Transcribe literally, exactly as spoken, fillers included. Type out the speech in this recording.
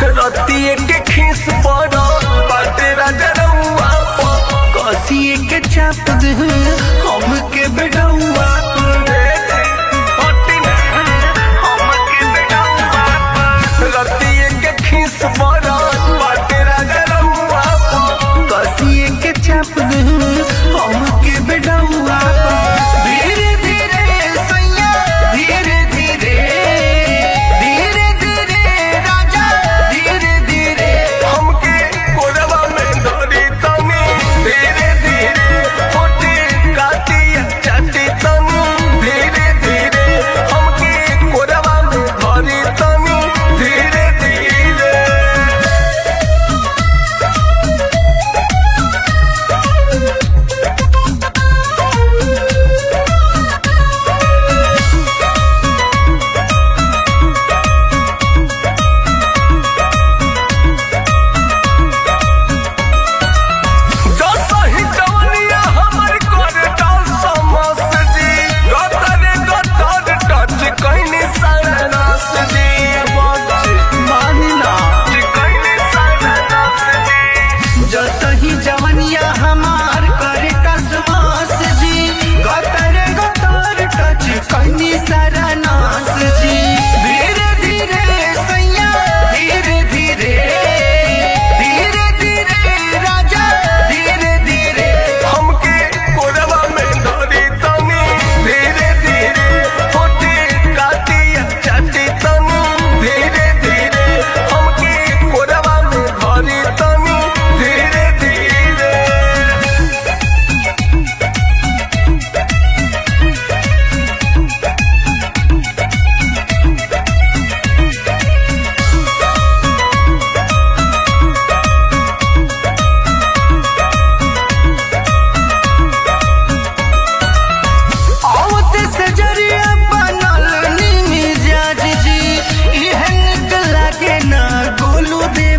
रतिए के खीस पड़ा बाटे राजा रउआ कसिए के चाप दे हम के बेडौआ रतिए के खीस पड़ा बाटे राजा रउआ कसिए के चाप दे हम के बेडौआ धीरे धीरे सैया धीरे धीरे धीरे धीरे राजा धीरे धीरे हमके कोरवा में धरी तनी धीरे धीरे होटी काटी चाटी तनी धीरे धीरे हमके कोरवा में धरी तनी धीरे धीरे जवनिया हमार करे कसमास जी गतर गतर टच कहनी सारा नास जी धीरे धीरे सैया धीरे धीरे धीरे धीरे राजा धीरे धीरे हमके कोरवा में धरी तनी धीरे धीरे होटी काटी चाटी तनी धीरे धीरे हमके कोरवा में धरी तनी धीरे धीरे आवत से जरिया बनल निमिजाज जी इह निकला के ना गोलू दे